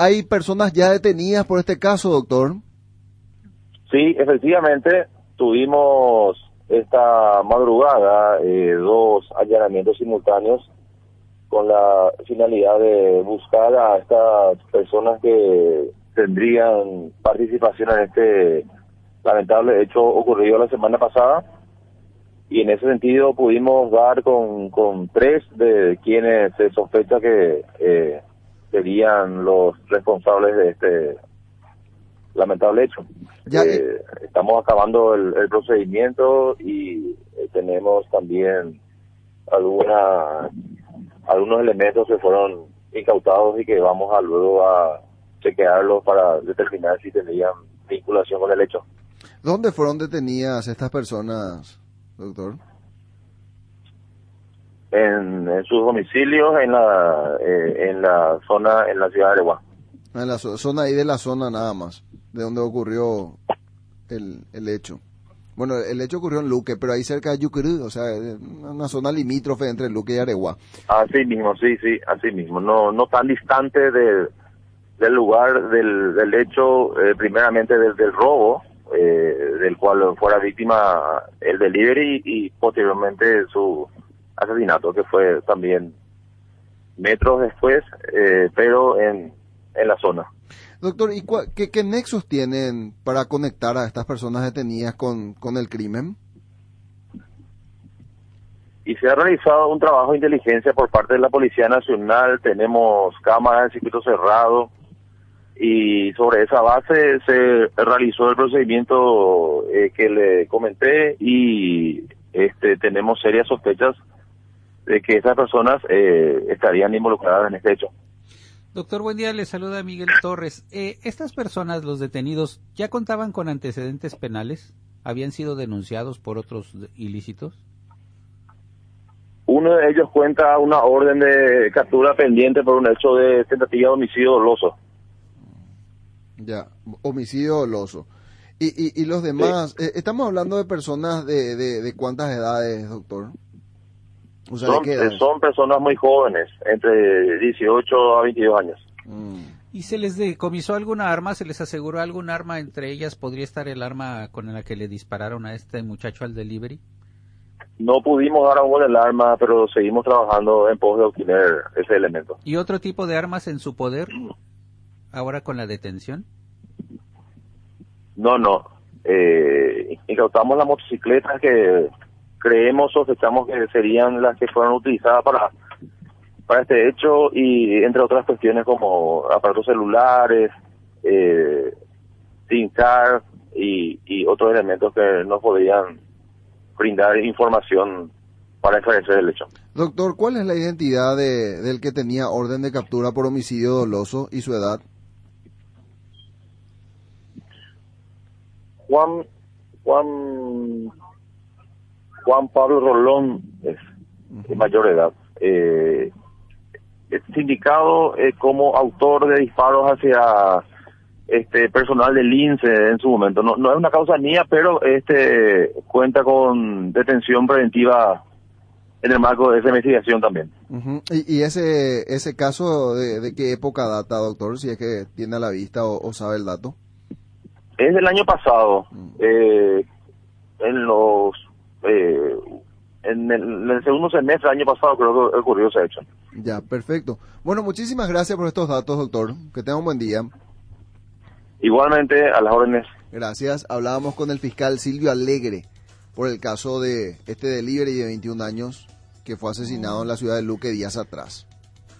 ¿Hay personas ya detenidas por este caso, doctor? Sí, efectivamente, tuvimos esta madrugada 2 allanamientos simultáneos con la finalidad de buscar a estas personas que tendrían participación en este lamentable hecho ocurrido la semana pasada. Y en ese sentido pudimos dar con 3 de quienes se sospecha que serían los responsables de este lamentable hecho. Ya, estamos acabando el procedimiento y tenemos también algunos elementos que fueron incautados y que vamos a luego a chequearlos para determinar si tenían vinculación con el hecho. ¿Dónde fueron detenidas estas personas, doctor? En sus domicilios en la zona, en la ciudad de Areguá. En la zona ahí de la zona nada más, de donde ocurrió el hecho. Bueno, el hecho ocurrió en Luque, pero ahí cerca de Yucurú, o sea, una zona limítrofe entre Luque y Areguá. Así mismo, sí, así mismo. No tan distante del lugar del hecho, primeramente del robo, del cual fuera víctima el delivery y posteriormente su asesinato, que fue también metros después, pero en la zona. Doctor, ¿y qué nexos tienen para conectar a estas personas detenidas con el crimen? Y se ha realizado un trabajo de inteligencia por parte de la Policía Nacional, tenemos cámaras de circuito cerrado y sobre esa base se realizó el procedimiento que le comenté y tenemos serias sospechas de que esas personas estarían involucradas en este hecho. Doctor, buen día, le saluda Miguel Torres. ¿Estas personas, los detenidos, ya contaban con antecedentes penales? ¿Habían sido denunciados por otros ilícitos? Uno de ellos cuenta una orden de captura pendiente por un hecho de tentativa de homicidio doloso. Ya, homicidio doloso. Y los demás, sí. Estamos hablando de personas de cuántas edades, doctor. O sea, son personas muy jóvenes, entre 18 a 22 años. ¿Y se les decomisó alguna arma? ¿Se les aseguró algún arma? Entre ellas podría estar el arma con la que le dispararon a este muchacho al delivery. No pudimos dar aún el arma, pero seguimos trabajando en pos de obtener ese elemento. ¿Y otro tipo de armas en su poder ahora con la detención? No. Incautamos las motocicletas que sospechamos que serían las que fueron utilizadas para este hecho y entre otras cuestiones como aparatos celulares, SIM card y otros elementos que nos podrían brindar información para esclarecer el hecho. Doctor, ¿cuál es la identidad del que tenía orden de captura por homicidio doloso y su edad? Juan Pablo Rolón es de mayor edad. Es indicado como autor de disparos hacia personal del INSE en su momento. No es una causa mía, pero cuenta con detención preventiva en el marco de esa investigación también. Uh-huh. ¿Y ese caso de qué época data, doctor? Si es que tiene a la vista o sabe el dato. Es del año pasado. En el segundo semestre del año pasado creo que ocurrió ese hecho. Ya, perfecto. Bueno, muchísimas gracias por estos datos, doctor. Que tenga un buen día. Igualmente, a las órdenes. Gracias. Hablábamos con el fiscal Silvio Alegre por el caso de este delivery de 21 años que fue asesinado en la ciudad de Luque días atrás.